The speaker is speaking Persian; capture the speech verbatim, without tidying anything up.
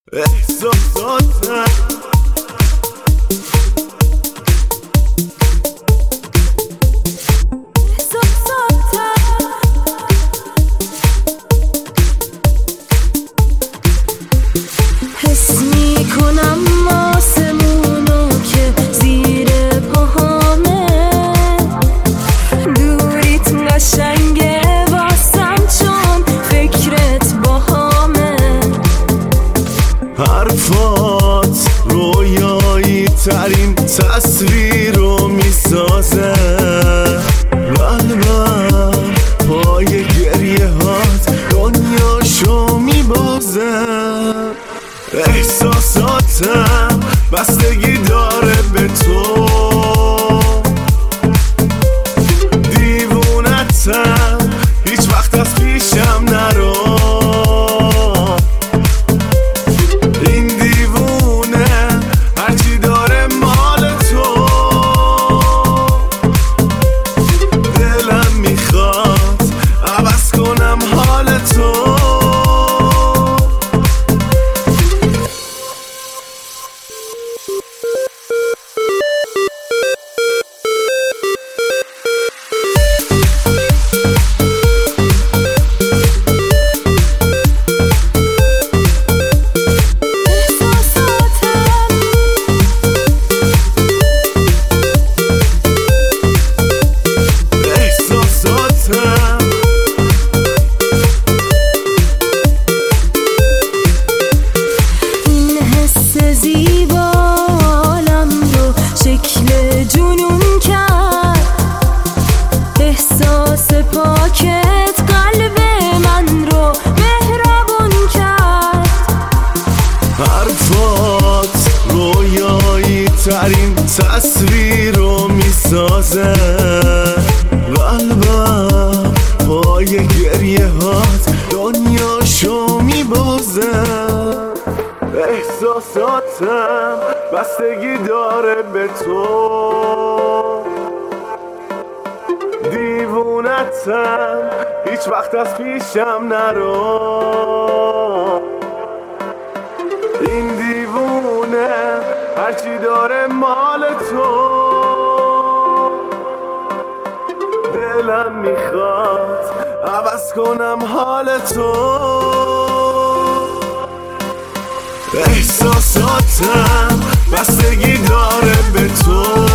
احساساتم حس میکنم آسمونو که زیر پاهامه، دوریت قشنگه واسم چون فکرت باهامه. حرفات رویایی ترین تصویر رو میسازه، قلبم پای گریه هات دنیاشو میبازه. احساساتم بستگی داره به تو، دیوونتم هیچ وقت از پیشم نرو. این دیوونه هرچی داره مال تو، دلم میخواد عوض کنم حال تو. احساس پاکت قلب من رو مهربون کرد. حرفات رویایی ترین تصویر رو میسازه، قلبم پای گریه هات دنیاشو میبازه. احساساتم بستگی داره به تو، دیوونتم هیچ وقت از پیشم نرو. این دیوونه هرچی داره مال تو، دلم میخواد عوض کنم حال تو. احساساتم بستگی داره به تو،